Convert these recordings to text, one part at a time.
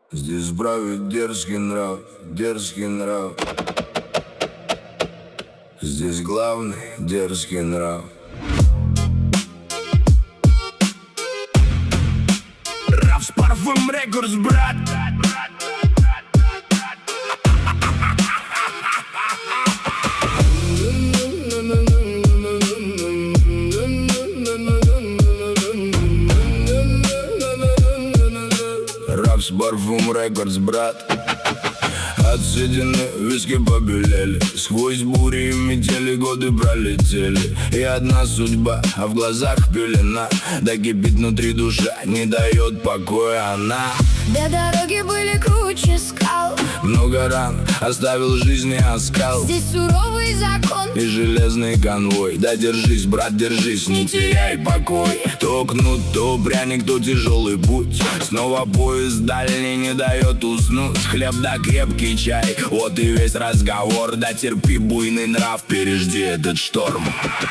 Здесь правит дерзкий нрав, дерзкий нрав. Здесь главный дерзкий нрав. Равс Парфюм Рекордс, брат. Равс Парфюм Рекордс, брат. Отсидены, виски побелели. Сквозь бури и метели годы пролетели. И одна судьба, а в глазах пелена. Да кипит внутри душа, не дает покоя она. Две дороги были круче скал. Много ран оставил жизни оскал. Здесь суровый закон И железный конвой. Да держись, брат, держись, не теряй покой. То кнут, то пряник, то тяжелый путь. Снова поезд дальний не дает уснуть. Хлеб да крепкий чай, вот и весь разговор. Да терпи, буйный нрав, пережди этот шторм.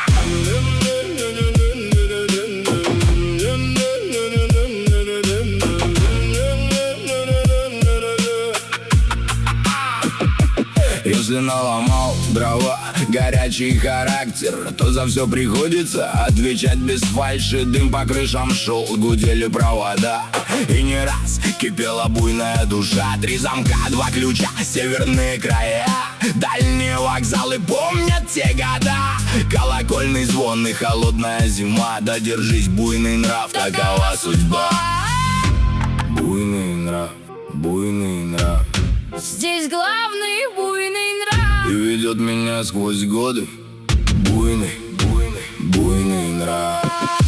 Если наломал дрова, горячий характер, то за все приходится отвечать без фальши. Дым по крышам шел, гудели провода. И не раз кипела буйная душа. 3 замка, 2 ключа, северные края. Дальние вокзалы помнят те года. Колокольный звон и холодная зима. Да держись, буйный нрав, такова судьба. Буйный нрав, буйный нрав. Здесь главный буйный нрав. И ведет меня сквозь годы. Буйный, буйный, буйный нрав.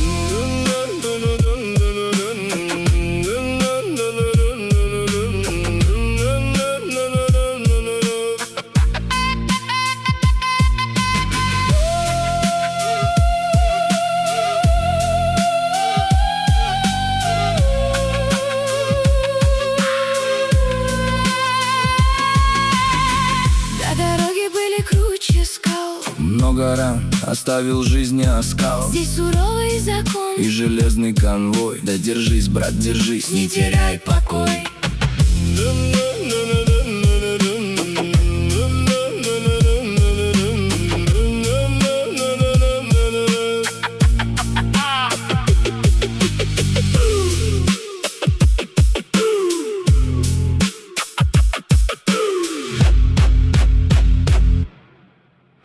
Много ран оставил жизни оскал. Здесь суровый закон И железный конвой. Да держись, брат, держись, не теряй покой.